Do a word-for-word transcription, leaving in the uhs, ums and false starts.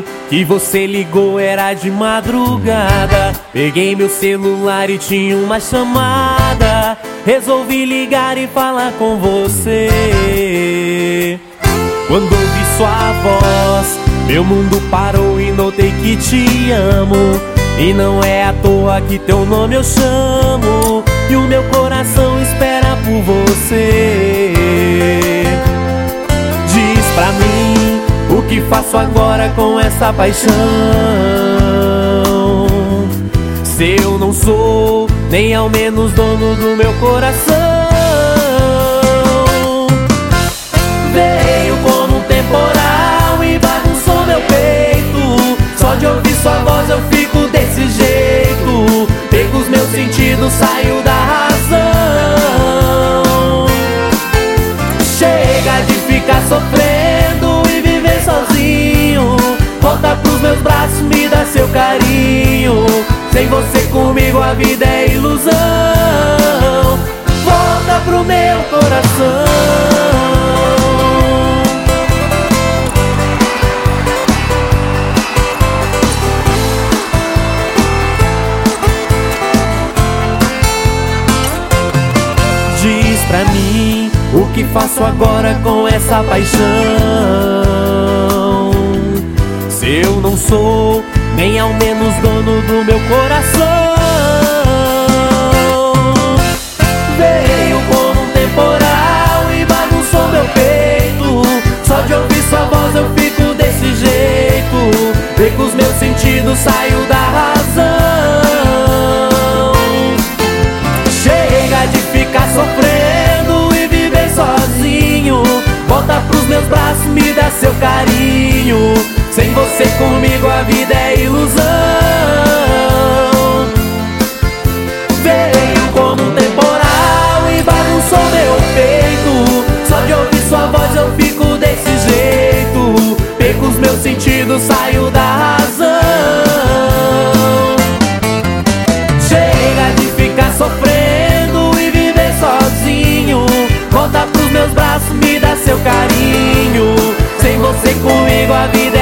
mim que você ligou, era de madrugada. Peguei meu celular e tinha uma chamada. Resolvi ligar e falar com você. Quando ouvi sua voz, meu mundo parou e notei que te amo. E não é à toa que teu nome eu chamo, e o meu coração espera por você. Diz pra mim, o que faço agora com essa paixão? Se eu não sou nem ao menos dono do meu coração. Veio como um temporal e bagunçou meu peito. Só de ouvir sua voz eu fico desse jeito. Pego os meus sentidos, saio da razão. Chega de ficar sofrendo e viver sozinho. Volta pros meus braços, me dá seu carinho. Sem você comigo a vida é ilusão. Volta pro meu coração. Diz pra mim, o que faço agora com essa paixão? Se eu não sou nem ao menos dono do meu coração. Veio como um temporal e bagunçou meu peito. Só de ouvir sua voz eu fico desse jeito. Perco os meus sentidos, saio da razão. Chega de ficar sofrendo e viver sozinho. Volta pros meus braços, me dá seu carinho. Sem você comigo a vida é ilusão. Veio como um temporal e bagunçou meu peito. Só de ouvir sua voz eu fico desse jeito. Perco os meus sentidos, saio da razão. Chega de ficar sofrendo e viver sozinho. Volta pros meus braços, me dá seu carinho. Sem você comigo a vida é